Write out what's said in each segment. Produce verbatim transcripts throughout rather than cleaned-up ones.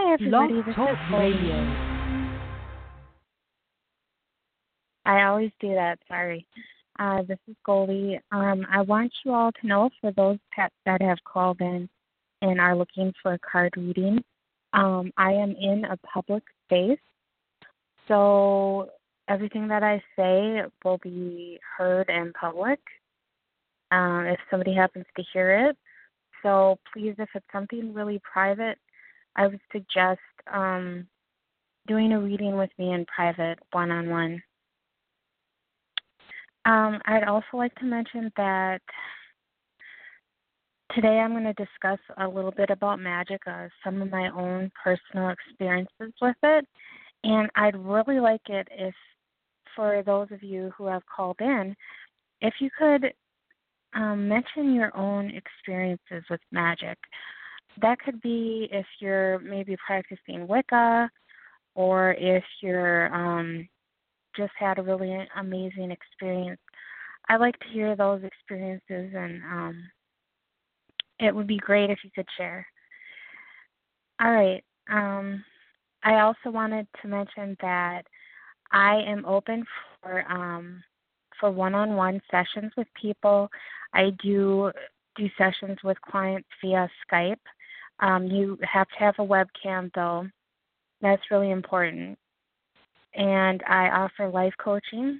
Hi, Blog everybody. This Talk is Goldie. Radio. I always do that. Sorry. Uh, this is Goldie. Um, I want you all to know, for those pets that have called in and are looking for a card reading, um, I am in a public space, so everything that I say will be heard in public um, if somebody happens to hear it. So please, if it's something really private, I would suggest um, doing a reading with me in private, one-on-one. Um, I'd also like to mention that today I'm going to discuss a little bit about magic, uh, some of my own personal experiences with it, and I'd really like it if, for those of you who have called in, if you could um, mention your own experiences with magic. That could be if you're maybe practicing Wicca, or if you're um, just had a really amazing experience. I like to hear those experiences, and um, it would be great if you could share. All right. Um, I also wanted to mention that I am open for um, for one-on-one sessions with people. I do do sessions with clients via Skype. Um, you have to have a webcam, though. That's really important. And I offer life coaching,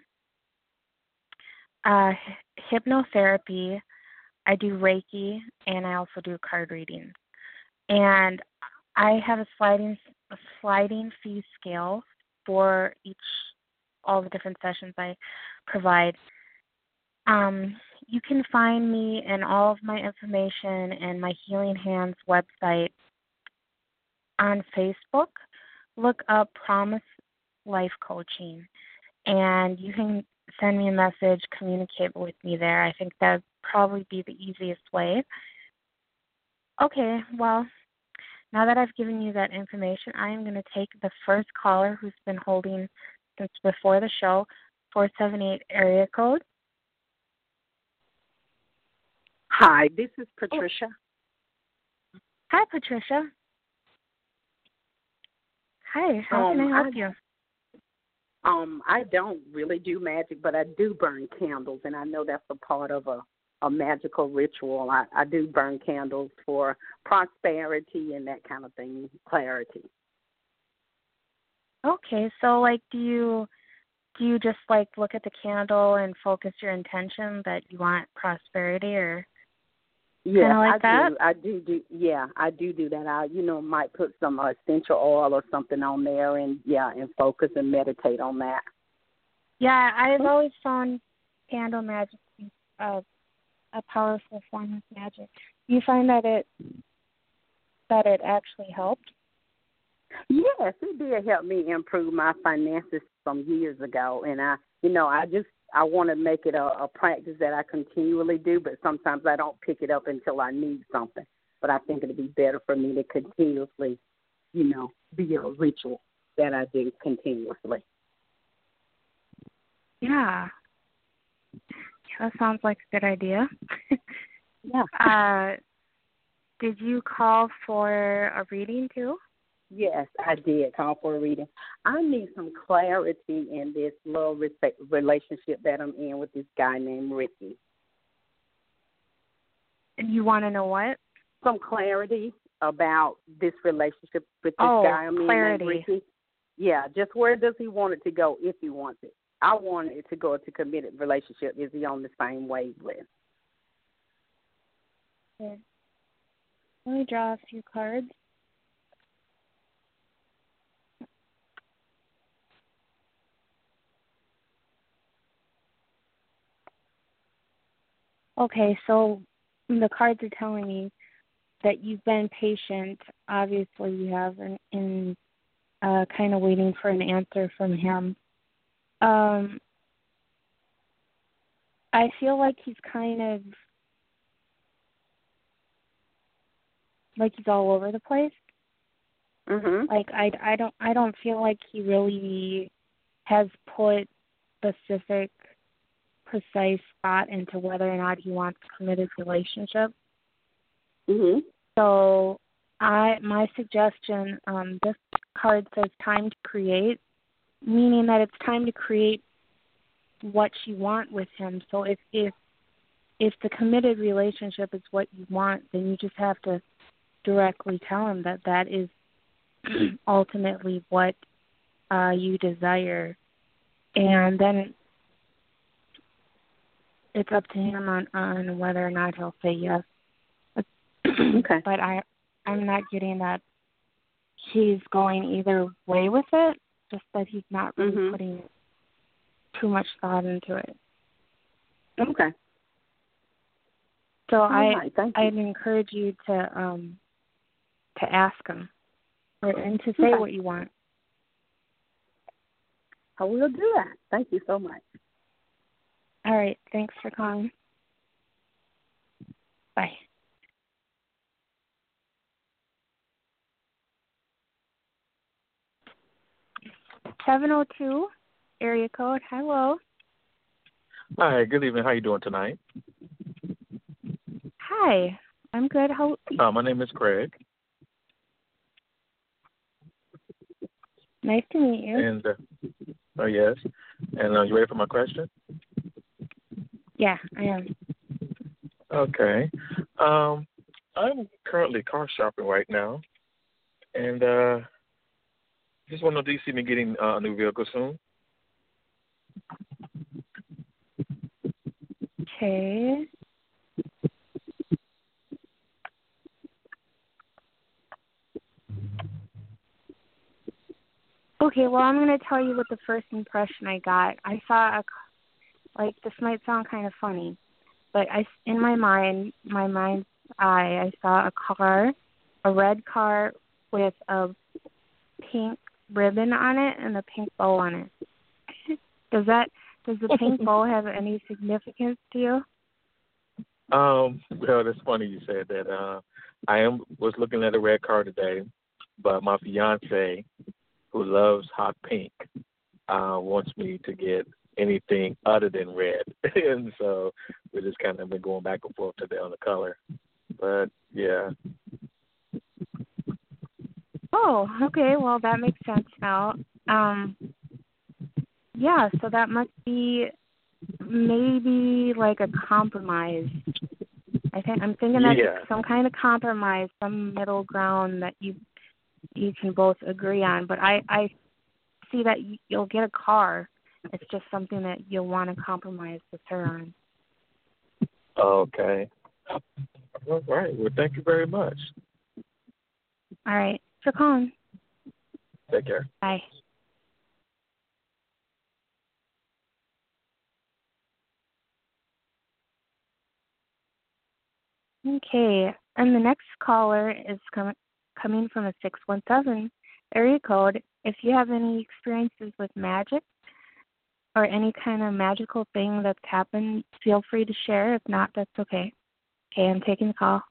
uh, hypnotherapy. I do Reiki, and I also do card readings. And I have a sliding a sliding fee scale for each all the different sessions I provide. Um, you can find me and all of my information and my Healing Hands website on Facebook. Look up Promise Life Coaching, and you can send me a message, communicate with me there. I think that would probably be the easiest way. Okay, well, now that I've given you that information, I am going to take the first caller who's been holding since before the show, four seven eight area code. Hi, this is Oh. Patricia. Hi, Patricia. Hi, how um, can I help I, you? Um, I don't really do magic, but I do burn candles, and I know that's a part of a, a magical ritual. I, I do burn candles for prosperity and that kind of thing, clarity. Okay, so like, do you do you just like look at the candle and focus your intention that you want prosperity, or Yeah, kind of like I that? do. I do do. Yeah, I do do that. I, you know, might put some uh, essential oil or something on there, and yeah, and focus and meditate on that. Yeah, I've always found candle magic to be a, a powerful form of magic. Do you find that it that it actually helped? Yes, it did help me improve my finances some years ago, and I, you know, I just I want to make it a, a practice that I continually do, but sometimes I don't pick it up until I need something. But I think it'd be better for me to continuously, you know, be a ritual that I do continuously. Yeah, that sounds like a good idea. Yeah. uh, did you call for a reading too? Yes, I did call for a reading. I need some clarity in this love respect relationship that I'm in with this guy named Ricky. And you want to know what? Some clarity about this relationship with this oh, guy I'm clarity. in named Ricky. Yeah, just where does he want it to go if he wants it? I want it to go to committed relationship. Is he on the same wavelength? Okay. Let me draw a few cards. Okay, so the cards are telling me that you've been patient. Obviously, you have, in, in uh, kind of waiting for an answer from him. Um, I feel like he's kind of like he's all over the place. Mhm. Like I, I don't I don't feel like he really has put specific, precise thought into whether or not he wants a committed relationship. Mhm. So I my suggestion, um, this card says time to create, meaning that it's time to create what you want with him. So if if if the committed relationship is what you want, then you just have to directly tell him that that is ultimately what uh, you desire, and then it's up to him on, on whether or not he'll say yes. Okay. But I, I'm not getting that he's going either way with it, just that he's not really mm-hmm. putting too much thought into it. Okay. So All I, right, thank you. I'd encourage you to um, to ask him or, and to say okay. what you want. I will do that. Thank you so much. All right. Thanks for calling. Bye. seven oh two, area code. Hello. Hi, good evening. How you doing tonight? Hi. I'm good. How? Uh, my name is Craig. Nice to meet you. And, uh, oh, yes. And uh, you ready for my question? Yeah, I am. Okay. Um, I'm currently car shopping right now. And uh, just want to know, do you see me getting uh, a new vehicle soon? Okay. Okay, well, I'm going to tell you what the first impression I got. I saw a, like, this might sound kind of funny, but I, in my mind, my mind's eye, I saw a car, a red car with a pink ribbon on it and a pink bow on it. Does that, does the pink bow have any significance to you? Um, well, it's funny you said that. Uh, I am was looking at a red car today, but my fiance, who loves hot pink, uh, wants me to get anything other than red. And so we just kind of been going back and forth today on the color. But, yeah. Oh, okay. Well, that makes sense now. Um, yeah, so that must be maybe like a compromise. I think I'm thinking that's Yeah. some kind of compromise, some middle ground that you you can both agree on. But I, I see that you'll get a car. It's just something that you'll want to compromise with her on. Okay. All right. Well, thank you very much. All right. For calling. Take care. Bye. Okay. And the next caller is com- coming from a six one seven area code. If you have any experiences with magic or any kind of magical thing that's happened, feel free to share. If not, that's okay. Okay, I'm taking the call.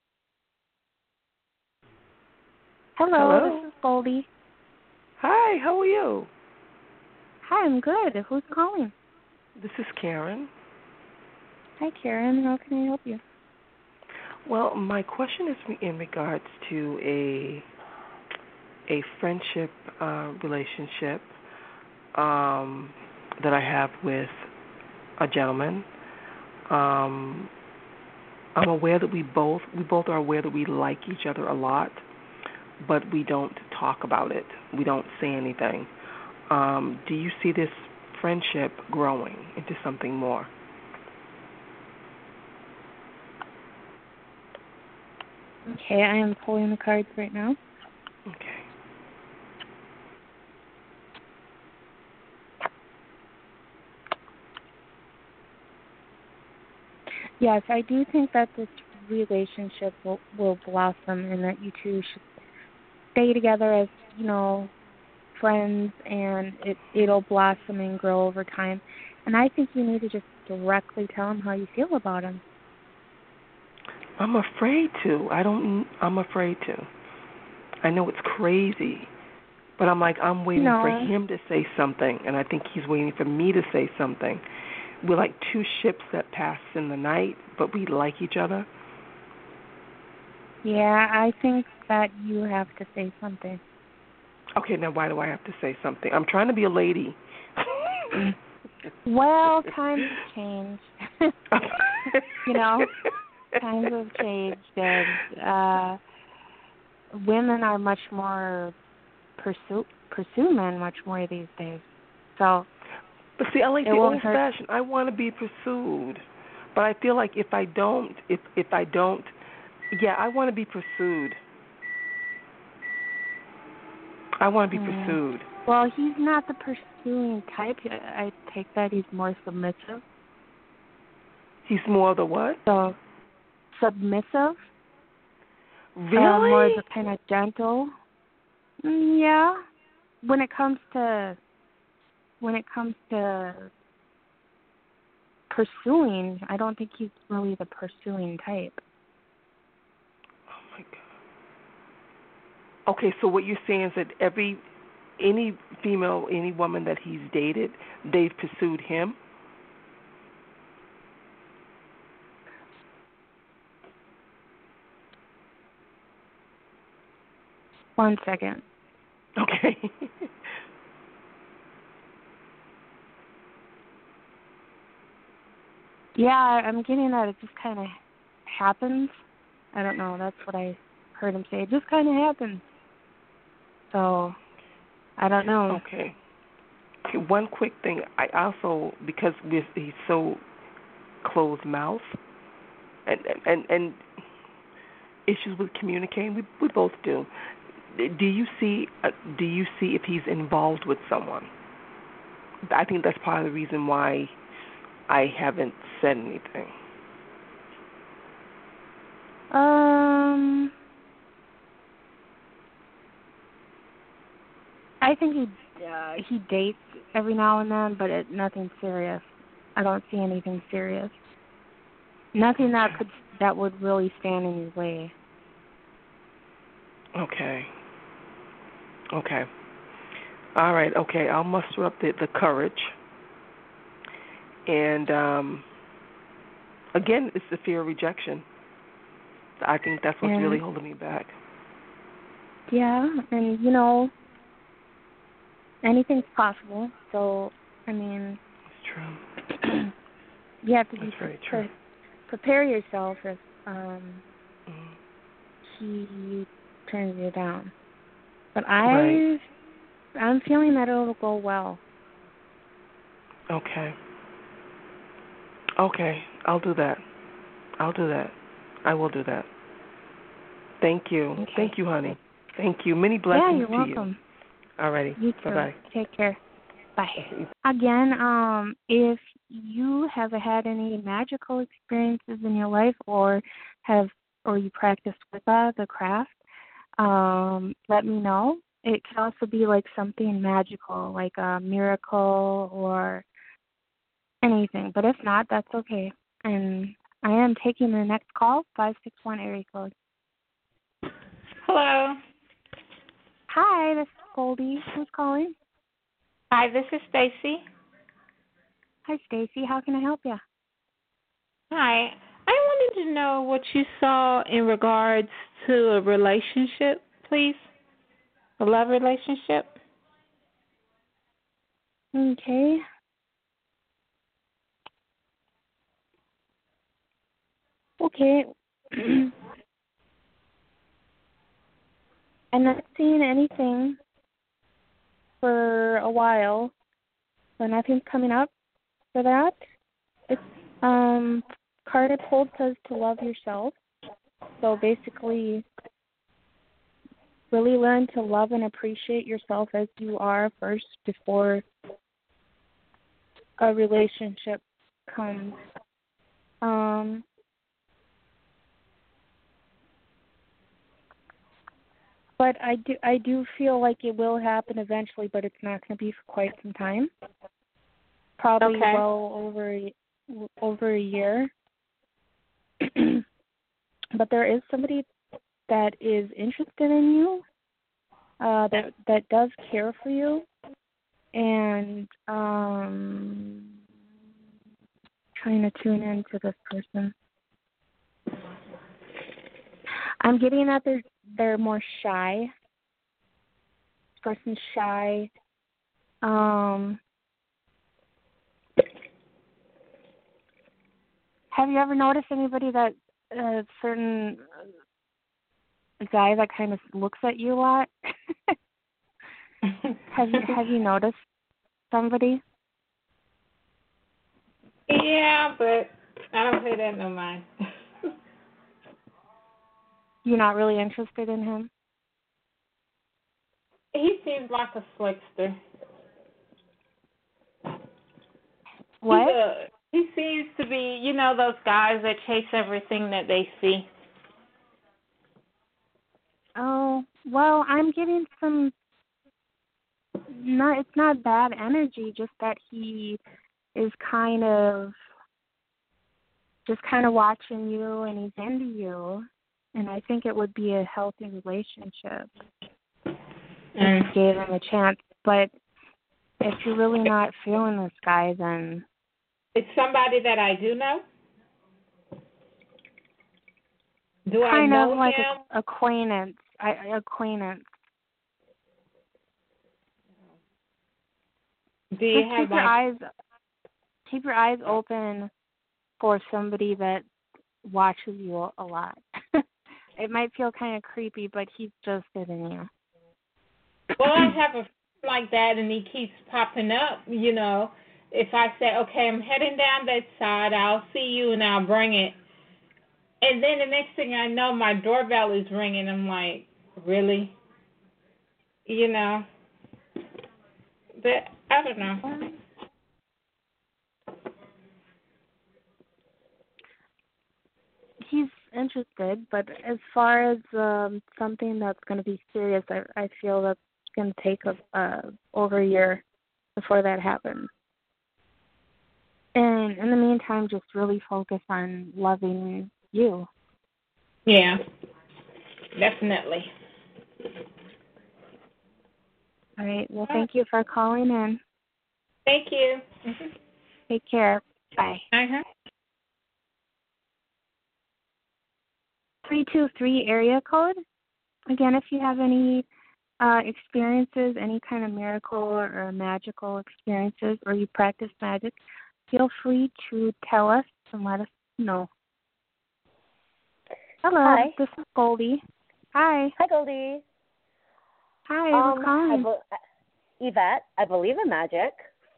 Hello, Hello. this is Goldie. Hi, how are you? Hi, I'm good. Who's calling? This is Karen. Hi, Karen. How can I help you? Well, my question is in regards to a a friendship uh, relationship um, that I have with a gentleman. Um, I'm aware that we both we both are aware that we like each other a lot, but we don't talk about it. We don't say anything. Um, do you see this friendship growing into something more? Okay, I am pulling the cards right now. Okay. Yes, I do think that this relationship will, will blossom and that you two should stay together as, you know, friends, and it, it'll blossom and grow over time. And I think you need to just directly tell him how you feel about him. I'm afraid to. I don't. I'm afraid to. I know it's crazy, but I'm like I'm waiting no. for him to say something, and I think he's waiting for me to say something. We're like two ships that pass in the night, but we like each other. Yeah, I think that you have to say something. Okay, now why do I have to say something? I'm trying to be a lady. Well, times have changed. You know, times have changed, and uh, women are much more pursue pursue men much more these days. So, but see, I like it the won't old hurt. fashioned. I want to be pursued, but I feel like if I don't, if if I don't, yeah, I want to be pursued. I want to be Mm. pursued. Well, he's not the pursuing type. I I take that he's more submissive. He's more the what? So, submissive. Uh, more Really? the kind of gentle. Mm, yeah. When it comes to when it comes to pursuing, I don't think he's really the pursuing type. Oh my God. Okay, so what you're saying is that every any female, any woman that he's dated, they've pursued him? One second. Okay. Yeah, I'm getting that it just kind of happens. I don't know. That's what I heard him say. It just kind of happens. So, I don't know. Okay. Okay. One quick thing. I also, because we're, he's so closed mouth, and and and issues with communicating, we we both do. Do you see? Uh, do you see if he's involved with someone? I think that's part of the reason why I haven't said anything. Um, I think he uh, he dates every now and then, but it, nothing serious. I don't see anything serious. Nothing that could that would really stand in his way. Okay. Okay. All right. Okay. I'll muster up the, the courage. And um, again, it's the fear of rejection. I think that's what's And really holding me back. yeah, and you know, anything's possible. So, I mean, It's true. you have to be That's very true. pre- prepare yourself if um, Mm. he turns you down. But Right. I, I'm feeling that it'll go well. Okay. Okay. I'll do that. I'll do that. I will do that. Thank you. Okay. Thank you, honey. Thank you. Many Yeah, blessings you're to welcome. you. Alrighty. You too. Bye-bye. Take care. Bye. Again, um, if you have had any magical experiences in your life, or have, or you practice with uh, the craft, um, let me know. It can also be like something magical, like a miracle or anything. But if not, that's okay. And I am taking the next call, five six one area code. Hello. Hi, this is Goldie. Who's calling? Hi, this is Stacy. Hi, Stacy. How can I help you? Hi. I wanted to know what you saw in regards to a relationship, please. A love relationship. Okay. Okay. I'm not seeing anything for a while, so nothing's coming up for that. It's um card I pulled says to love yourself. So basically really learn to love and appreciate yourself as you are first before a relationship comes. Um But I do I do feel like it will happen eventually, but it's not going to be for quite some time. Probably Okay. well over a- over a year. But there is somebody that is interested in you, uh, that that does care for you, and um, trying to tune into this person. I I'm getting that they're they're more shy. This person's shy. Um, have you ever noticed anybody that a certain guy that kind of looks at you a lot? have you have you noticed somebody? Yeah, but I don't pay that no mind. You're not really interested in him? He seems like a slickster. What? He's a, he seems to be, you know, those guys that chase everything that they see. Oh, well, I'm getting some. Not, it's not bad energy, just that he is kind of, just kind of watching you, and he's into you, and I think it would be a healthy relationship if Mm. you gave him a chance. But if you're really not feeling this guy, then It's somebody that I do know. Do I kind know of like him? a, acquaintance. I, acquaintance. Do you Just have keep your like? eyes keep your eyes open for somebody that watches you a, a lot. It might feel kind of creepy, but he's just in you. Well, I have a friend like that, and he keeps popping up. You know, if I say, okay, I'm heading down that side, I'll see you, and I'll bring it. And then the next thing I know, my doorbell is ringing. I'm like, really? You know? But I don't know. He's interested, but as far as um, something that's going to be serious, I, I feel that's going to take a, uh, over a year before that happens. And in the meantime, just really focus on loving you. Yeah, definitely. All right. Well, thank you for calling in. Thank you. Mm-hmm. Take care. Bye. Uh-huh. three two three area code. Again, if you have any uh, experiences, any kind of miracle or, or magical experiences, or you practice magic, feel free to tell us and let us know. Hello, Hi. this is Goldie. Hi. Hi, Goldie. Hi, Um, who's calling? I be- Yvette, I believe in magic.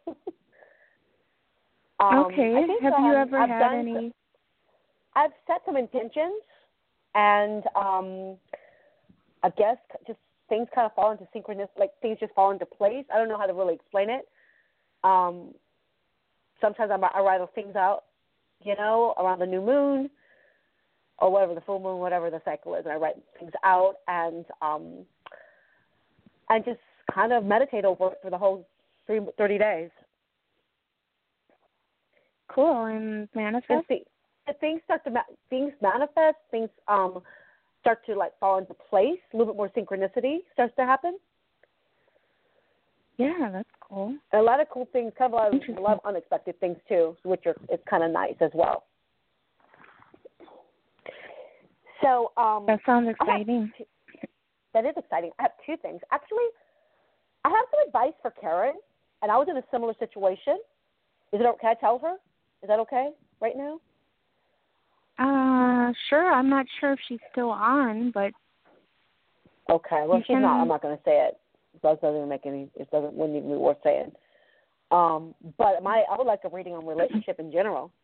um, okay. I think, have um, you ever I've had done, any? I've set some intentions, and um, I guess just things kind of fall into synchronous, like things just fall into place. I don't know how to really explain it. Um, sometimes I, I write things out, you know, around the new moon or whatever, the full moon, whatever the cycle is, and I write things out and um, and just kind of meditate over it for the whole three, thirty days. Cool, and manifest? And see, if things start to ma- things manifest, things um start to like fall into place. A little bit more synchronicity starts to happen. Yeah, that's cool. And a lot of cool things, kind of a lot of, a lot of unexpected things too, which are it's kind of nice as well. So um, that sounds exciting. Two, that is exciting. I have two things actually. I have some advice for Karen, and I was in a similar situation. Is it okay? Can I tell her? Is that okay right now? Uh, sure. I'm not sure if she's still on, but okay. Well, you if she's can... not, I'm not going to say it. It doesn't make any. It doesn't. Wouldn't even be worth saying. Um, but my, I would like a reading on relationship in general.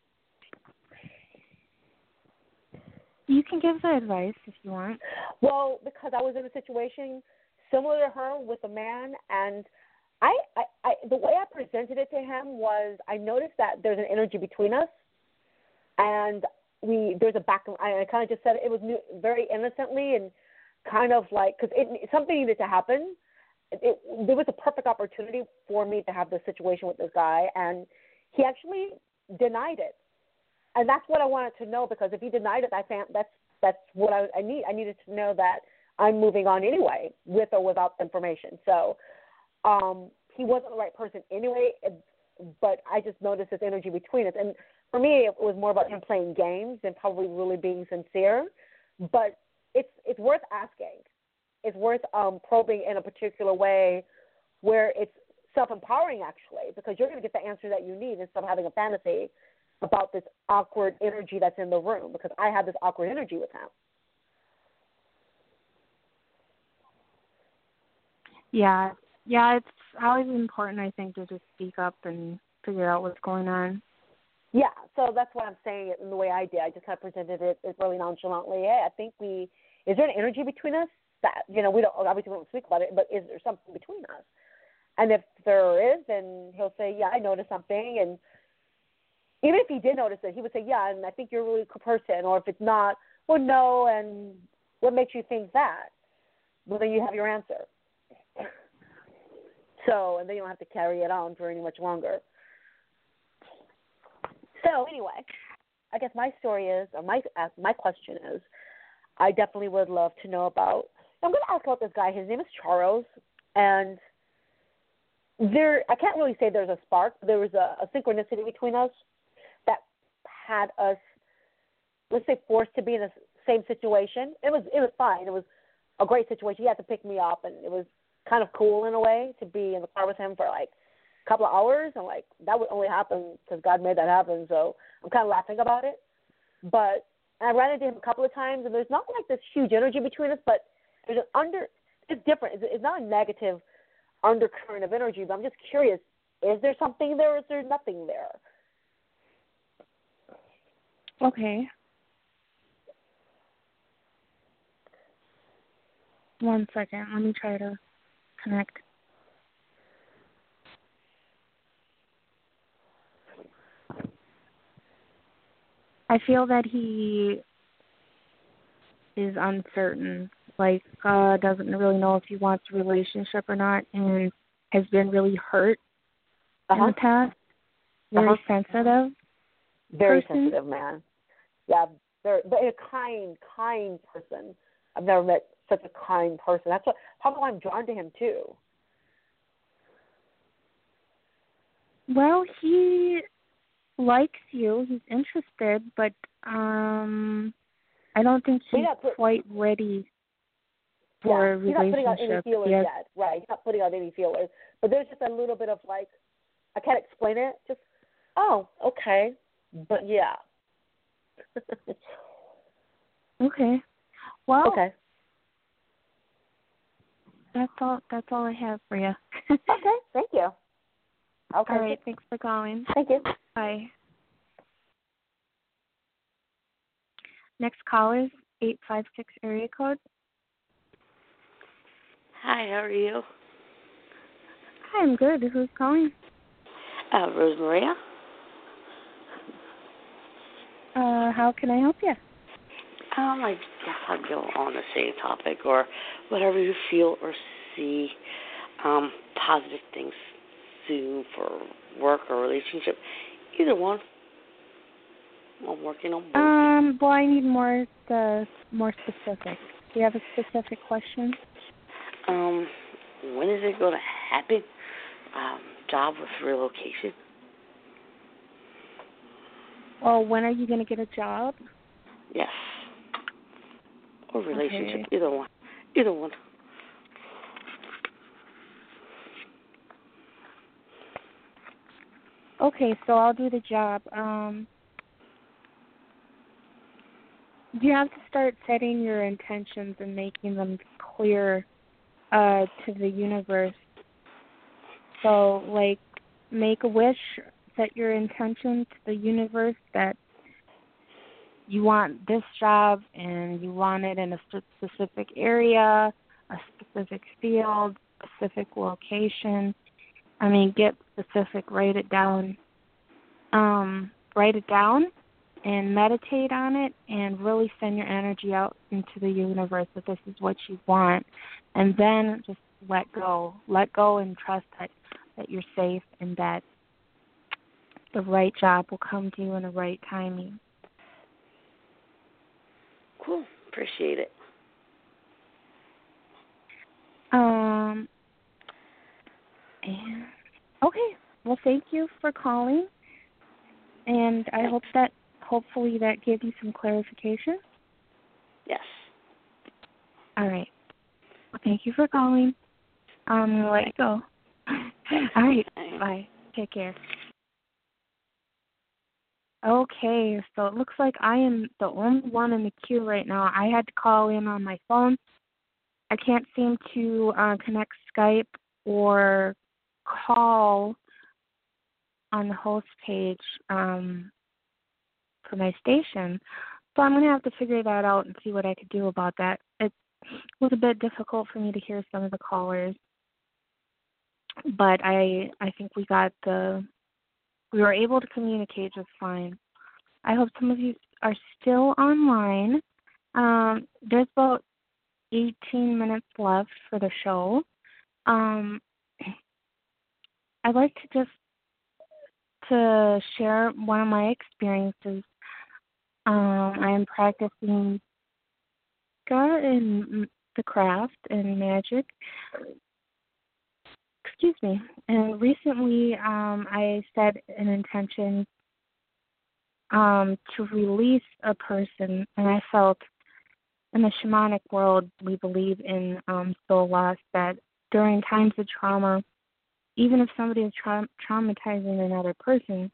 You can give the advice if you want. Well, because I was in a situation similar to her with a man, and I, I, I the way I presented it to him was I noticed that there's an energy between us, and we there's a back. I, I kind of just said it, it was new, very innocently and kind of like because it something needed to happen. It, it, there was a perfect opportunity for me to have this situation with this guy, and he actually denied it. And that's what I wanted to know, because if he denied it, I found that's that's what I, I need. I needed to know that I'm moving on anyway, with or without information. So um, he wasn't the right person anyway, but I just noticed this energy between us. And for me, it was more about him playing games than probably really being sincere. But it's it's worth asking. It's worth um, probing in a particular way where it's self-empowering, actually, because you're going to get the answer that you need instead of having a fantasy about this awkward energy that's in the room, because I had this awkward energy with him. Yeah, yeah, it's always important, I think, to just speak up and figure out what's going on. Yeah, so that's why I'm saying it in the way I did. I just kind of presented it as really nonchalantly. Hey, I think we, is there an energy between us that, you know, we don't, obviously we don't speak about it, but is there something between us? And if there is, then he'll say, yeah, I noticed something. And even if he did notice it, he would say, yeah, and I think you're a really cool person. Or if it's not, well, no, and what makes you think that? Well, then you have your answer. So, and then you don't have to carry it on for any much longer. So, anyway, I guess my story is, or my my question is, I definitely would love to know about, I'm going to ask about this guy. His name is Charles, and there, I can't really say there's a spark. There was a, a synchronicity between us that had us, let's say, forced to be in the same situation. It was it was fine. It was a great situation. He had to pick me up, and it was kind of cool in a way to be in the car with him for like a couple of hours. And like that would only happen because God made that happen. So I'm kind of laughing about it. But I ran into him a couple of times, and there's not like this huge energy between us, but there's an under. It's different. It's, it's not a negative undercurrent of energy. But I'm just curious: is there something there, or is there nothing there? Okay. One second. Let me try to connect. I feel that he is uncertain, like uh, doesn't really know if he wants a relationship or not, and has been really hurt uh-huh. in the past. Very uh-huh. sensitive. Very person. sensitive man. Yeah, very, but a kind, kind person. I've never met such a kind person. That's what probably why I'm drawn to him too. Well, he likes you. He's interested, but um, I don't think he's put, quite ready for yeah, a relationship. He's not putting out any feelers yes. yet. Right, he's not putting out any feelers. But there's just a little bit of like, I can't explain it. Just, oh, okay. But yeah. okay. Well. Okay. That's all. That's all I have for you. Okay. Thank you. Okay. All right. Thanks for calling. Thank you. Bye. Next call is eight five six area code. Hi. How are you? Hi. I'm good. Who's calling? Uh, Rosemaria. Uh, how can I help you? Um, I guess I'll go on the same topic or whatever you feel or see um, positive things soon for work or relationship. Either one. I'm working on both. Um, well, I need more the more specific. Do you have a specific question? Um, when is it going to happen? Um, job with relocation. Well, when are you going to get a job? Yes. Or relationship, okay. either one. Either one. Okay, so I'll do the job. Um, you have to start setting your intentions and making them clear uh, to the universe. So, like, make a wish, set your intention to the universe that you want this job and you want it in a specific area, a specific field, specific location. I mean, get specific, write it down. Um, write it down and meditate on it and really send your energy out into the universe that this is what you want. And then just let go. Let go and trust that, that you're safe and that the right job will come to you in the right timing. Cool. Appreciate it. Um. And okay. Well, thank you for calling, and I hope that hopefully that gave you some clarification. Yes. All right. Well, thank you for calling. I'm going to let you go. All right. Bye. Take care. Okay, so it looks like I am the only one in the queue right now. I had to call in on my phone. I can't seem to uh, connect Skype or call on the host page um, for my station. So I'm going to have to figure that out and see what I could do about that. It was a bit difficult for me to hear some of the callers, but I I think we got the we were able to communicate just fine. I hope some of you are still online. Um, there's about eighteen minutes left for the show. Um, I'd like to just to share one of my experiences. Um, I am practicing God in the craft and magic. Excuse me. And recently, um, I set an intention um, to release a person, and I felt in the shamanic world we believe in um, soul loss, that during times of trauma, even if somebody is tra- traumatizing another person,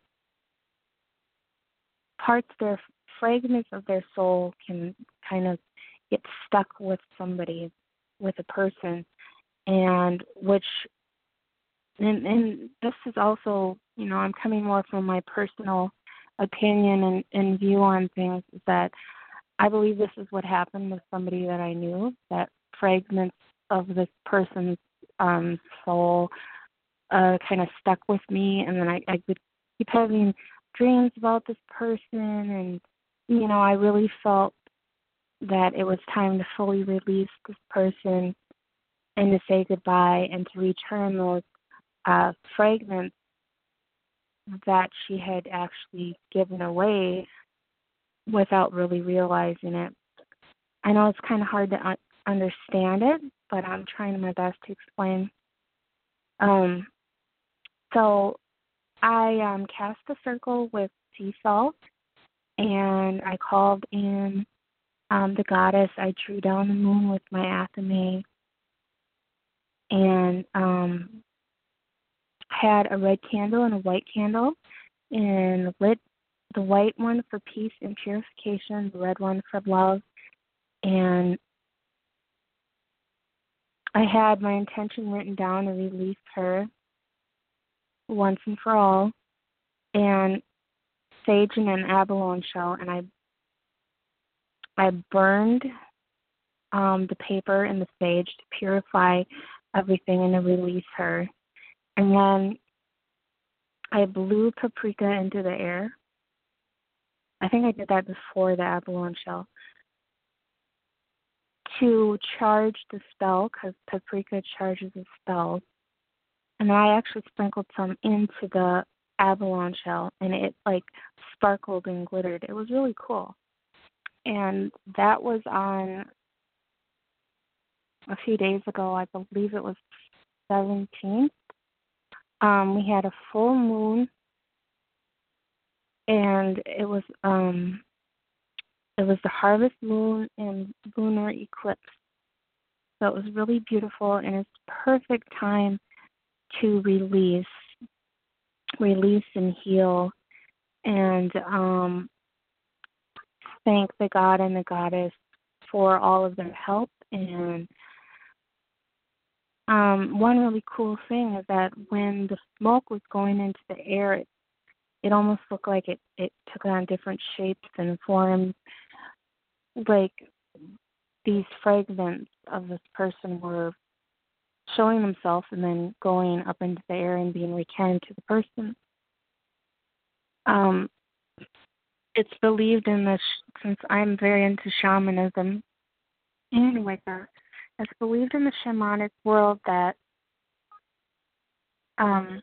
parts, their fragments of their soul can kind of get stuck with somebody, with a person, and which, and, and this is also, you know, I'm coming more from my personal opinion and, and view on things, is that I believe this is what happened with somebody that I knew, that fragments of this person's um, soul uh, kind of stuck with me, and then I, I would keep having dreams about this person, and, you know, I really felt that it was time to fully release this person and to say goodbye and to return those uh, fragments that she had actually given away without really realizing it. I know it's kind of hard to un- understand it, but I'm trying my best to explain. Um, so I um, cast a circle with sea salt, and I called in um, the goddess. I drew down the moon with my athame, and um, had a red candle and a white candle, and lit the white one for peace and purification, the red one for love, and I had my intention written down to release her once and for all, and sage and an abalone shell, and I I burned um, the paper and the sage to purify everything and to release her. And then I blew paprika into the air. I think I did that before the abalone shell, to charge the spell, because paprika charges a spell. And then I actually sprinkled some into the abalone shell, and it like sparkled and glittered. It was really cool. And that was on a few days ago. I believe it was seventeenth. Um, we had a full moon, and it was um, it was the harvest moon and lunar eclipse. So it was really beautiful, and it's perfect time to release, release and heal, and um, thank the God and the goddess for all of their help. And um, one really cool thing is that when the smoke was going into the air, it, it almost looked like it, it took on different shapes and forms, like these fragments of this person were showing themselves and then going up into the air and being returned to the person. Um, it's believed in this, since I'm very into shamanism and Wicca, it's believed in the shamanic world that, um,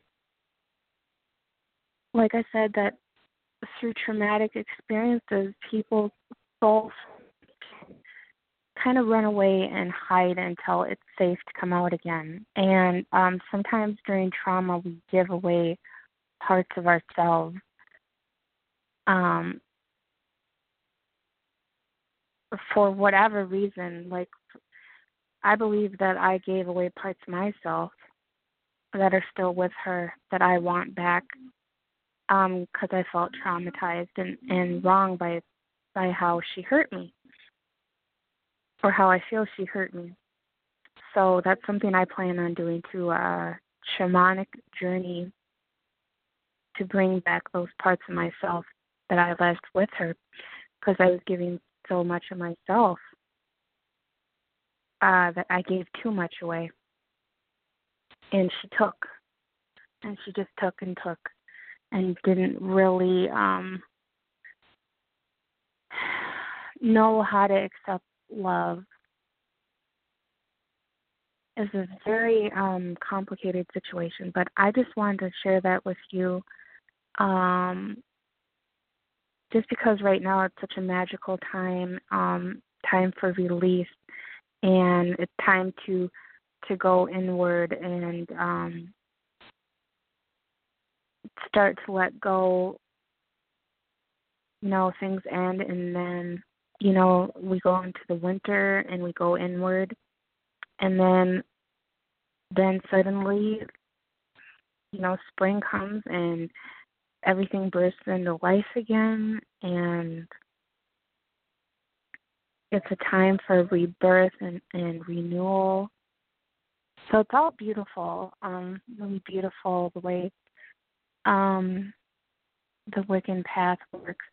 like I said, that through traumatic experiences, people's souls kind of run away and hide until it's safe to come out again. And um, sometimes during trauma, we give away parts of ourselves. Um, for whatever reason, like I believe that I gave away parts of myself that are still with her that I want back um, because I felt traumatized and, and wrong by by how she hurt me or how I feel she hurt me. So that's something I plan on doing through a shamanic journey to bring back those parts of myself that I left with her because I was giving so much of myself uh, that I gave too much away. And she took, and she just took and took and didn't really um, know how to accept love. It's a very um, complicated situation, but I just wanted to share that with you um, just because right now it's such a magical time, um, time for release, and it's time to to go inward and um, start to let go. You know, things end, and then, you know, we go into the winter and we go inward, and then then suddenly, you know, spring comes and everything bursts into life again, and it's a time for rebirth and, and renewal. So it's all beautiful, um, really beautiful the way um, the Wiccan path works.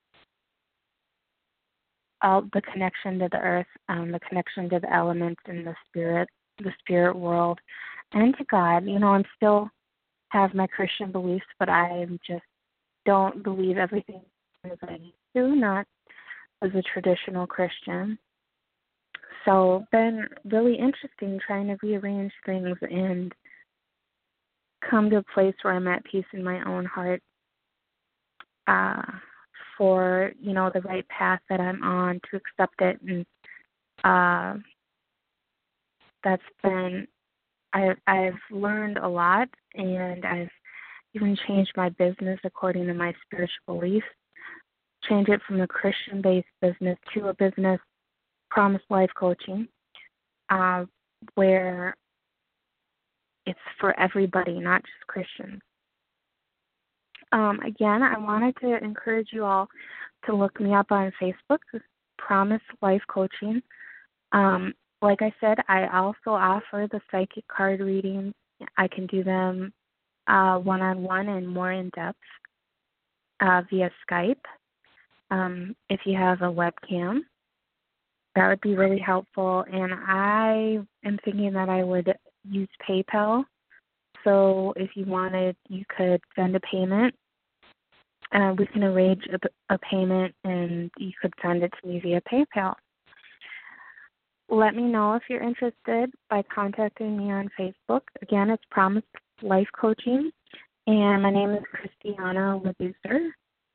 All the connection to the earth, um, the connection to the elements and the spirit, the spirit world, and to God. You know, I'm still have my Christian beliefs, but I just don't believe everything as I used to, not as a traditional Christian. So been really interesting trying to rearrange things and come to a place where I'm at peace in my own heart uh, for, you know, the right path that I'm on, to accept it. And uh, that's been, I, I've learned a lot, and I've even changed my business according to my spiritual beliefs, change it from a Christian-based business to a business, Promise Life Coaching, uh, where it's for everybody, not just Christians. Um, again, I wanted to encourage you all to look me up on Facebook, Promise Life Coaching. Um, like I said, I also offer the psychic card readings. I can do them uh, one-on-one and more in-depth uh, via Skype. Um, if you have a webcam, that would be really helpful. And I am thinking that I would use PayPal. So if you wanted, you could send a payment. Uh, we can arrange a, a payment, and you could send it to me via PayPal. Let me know if you're interested by contacting me on Facebook. Again, it's Promise Life Coaching, and my name is Christiana Labuser.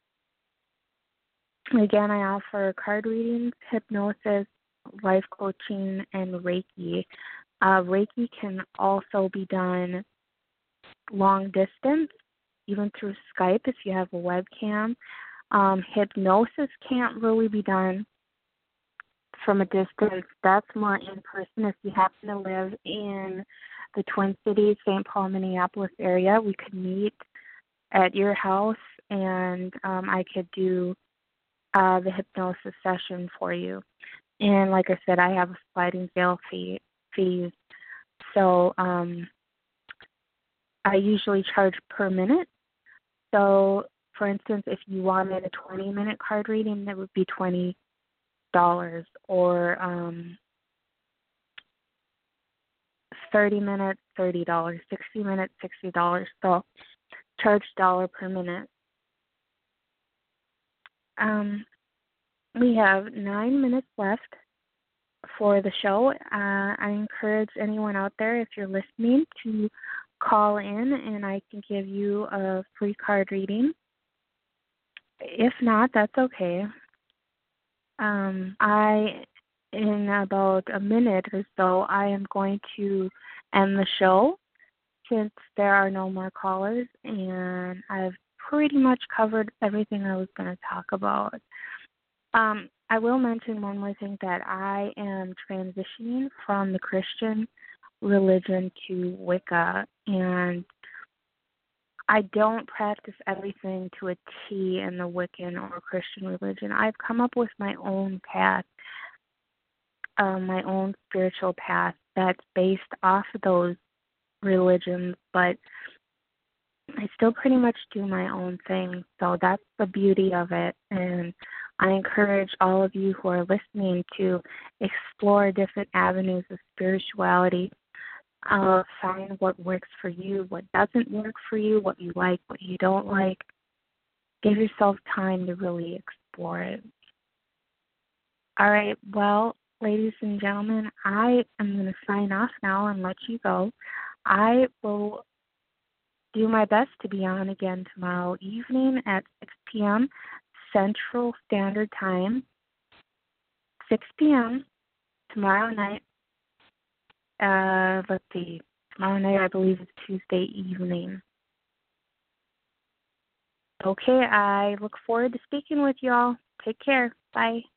Again, I offer card readings, hypnosis, life coaching, and Reiki. Uh, Reiki can also be done long distance, even through Skype if you have a webcam. Um, hypnosis can't really be done from a distance. That's more in person. If you happen to live in the Twin Cities, Saint Paul, Minneapolis area, we could meet at your house, and um, I could do uh, the hypnosis session for you. And like I said, I have a sliding scale fee fees. So um, I usually charge per minute. So, for instance, if you wanted a twenty-minute card reading, that would be twenty dollars, or um, thirty minutes, thirty dollars, sixty minutes, sixty dollars. So, charge dollar per minute. Um, we have nine minutes left for the show. Uh, I encourage anyone out there, if you're listening, to call in, and I can give you a free card reading. If not, that's okay. Um, I, in about a minute or so, I am going to end the show since there are no more callers, and I've pretty much covered everything I was going to talk about. Um, I will mention one more thing, that I am transitioning from the Christian religion to Wicca, and I don't practice everything to a T in the Wiccan or Christian religion. I've come up with my own path, uh, my own spiritual path that's based off of those religions, but I still pretty much do my own thing. So that's the beauty of it. And I encourage all of you who are listening to explore different avenues of spirituality. Uh, find what works for you, what doesn't work for you, what you like, what you don't like. Give yourself time to really explore it. All right, well, ladies and gentlemen, I am going to sign off now and let you go. I will do my best to be on again tomorrow evening at six p.m. Central Standard Time. six p.m. tomorrow night. Uh, let's see. Tomorrow night, I believe, is Tuesday evening. Okay, I look forward to speaking with you all. Take care. Bye.